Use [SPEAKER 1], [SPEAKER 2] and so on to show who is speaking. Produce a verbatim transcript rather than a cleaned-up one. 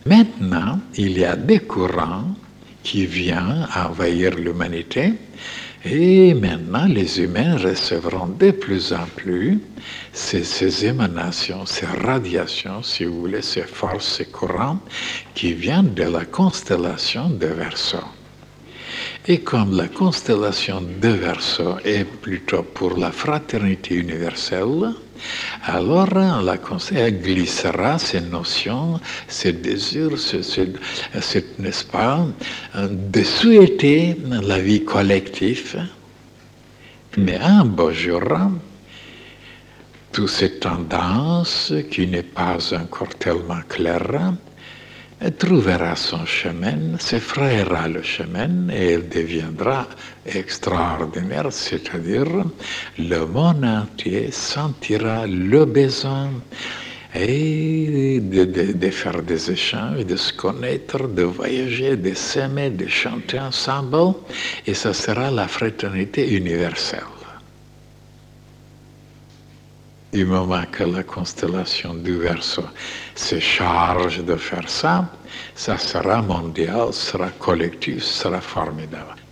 [SPEAKER 1] Maintenant, il y a des courants qui viennent envahir l'humanité et maintenant les humains recevront de plus en plus ces, ces émanations, ces radiations, si vous voulez, ces forces, ces courants qui viennent de la constellation de Verseau. Et comme la constellation de Verseau est plutôt pour la fraternité universelle, alors la constellation glissera ces notions, ces désirs, ce, ce, ce, n'est-ce pas, de souhaiter la vie collective. Mais un beau jour, toutes ces tendances, qui n'est pas encore tellement claires, trouvera son chemin, se frayera le chemin et elle deviendra extraordinaire, c'est-à-dire le monde entier sentira le besoin et de, de, de faire des échanges, de se connaître, de voyager, de s'aimer, de chanter ensemble, et ça sera la fraternité universelle. Du moment que la constellation du Verseau se charge de faire ça, ça sera mondial, sera collectif, sera formidable.